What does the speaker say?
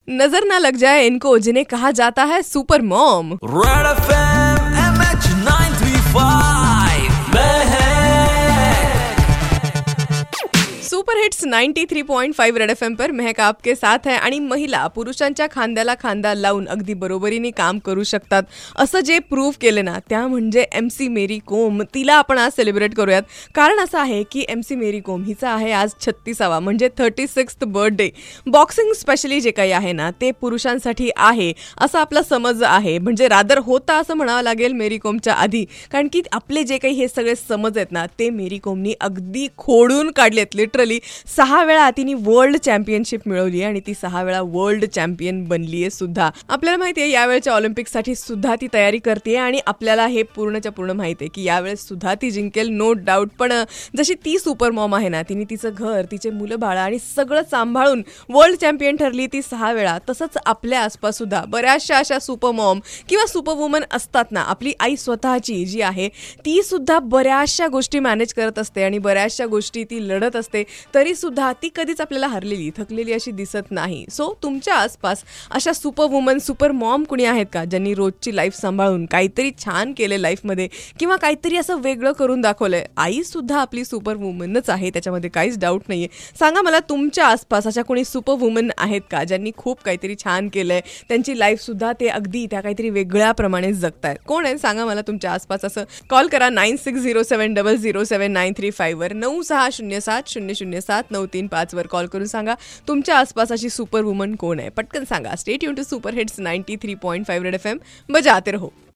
नजर ना लग जाए इनको जिन्हें कहा जाता है super mom. Red FM MH 935 super hits 93.5 Red FM पर महक आपके साथ है। आणि महिला पुरुषांच्या खांद्याला खांदा लावून अगदी बरोबरीने काम करू शकतात असं जे प्रूव्ह केले ना, त्या म्हणजे MC मेरी कोम. तिला आपण आज सेलिब्रेट करूयात. कारण असं आहे की MC मेरी कोम हिचा आहे आज 36वा म्हणजे 36th बर्थडे. बॉक्सिंग स्पेशली जे काही आहे ना ते पुरुषांसाठी आहे असं आपला समज आहे, म्हणजे रादर होता असं म्हणावं लागेल मेरी कोमच्या आधी. कारण की आपले जे काही हे सगळे समज आहेत ना ते मेरी कोमनी अगदी खोडून काढलेत. लिटरली 6 वेळा तिने वर्ल्ड चॅम्पियनशिप मिळवली आणि ती 6 वेळा वर्ल्ड चॅम्पियन बनली आहे सुद्धा. आपल्याला माहिती आहे यावेळच्या ऑलिम्पिकसाठी सुद्धा ती तयारी करते आणि आपल्याला हे पूर्णच्या पूर्ण माहिती आहे की यावेळेस सुद्धा ती जिंकेल, नो डाऊट. पण जशी ती सुपर मॉम आहे ना, तिने तिचं घर, तिचे मुलं बाळा आणि सगळं सांभाळून वर्ल्ड चॅम्पियन ठरली ती 6 वेळा. तसंच आपल्या आसपास सुद्धा बऱ्याचशा अशा सुपर मॉम किंवा सुपर वुमन असतात ना. आपली आई स्वतःची जी आहे ती सुद्धा बऱ्याचशा गोष्टी मॅनेज करत असते आणि बऱ्याचशा गोष्टी ती लढत असते, तरी सुद्धा ती कधीच आपल्याला हरलेली थकलेली अशी दिसत नाही. सो तुमच्या आसपास अशा सुपर वुमन, सुपर मॉम कुणी आहेत का ज्यांनी रोजची लाईफ सांभाळून काहीतरी छान केले लाईफमध्ये किंवा काहीतरी असं वेगळं करून दाखवलंय? आई सुद्धा आपली सुपर वुमनच आहे, त्याच्यामध्ये काहीच डाऊट नाहीये. सांगा मला तुमच्या आसपास अशा कोणी सुपर वुमन आहेत का ज्यांनी खूप काहीतरी छान केलंय, त्यांची लाईफ सुद्धा ते अगदी त्या काहीतरी वेगळ्याप्रमाणे जगतायत? कोण आहे सांगा मला तुमच्या आसपास. असं कॉल करा 9607007935 वर 9607007935 वर कॉल करून सांगा तुमच्या आसपास अशी सुपर वुमन कोण आहे. पटकन सांगा. Stay tuned to super hits 93.5 Red FM. बजाते रहो.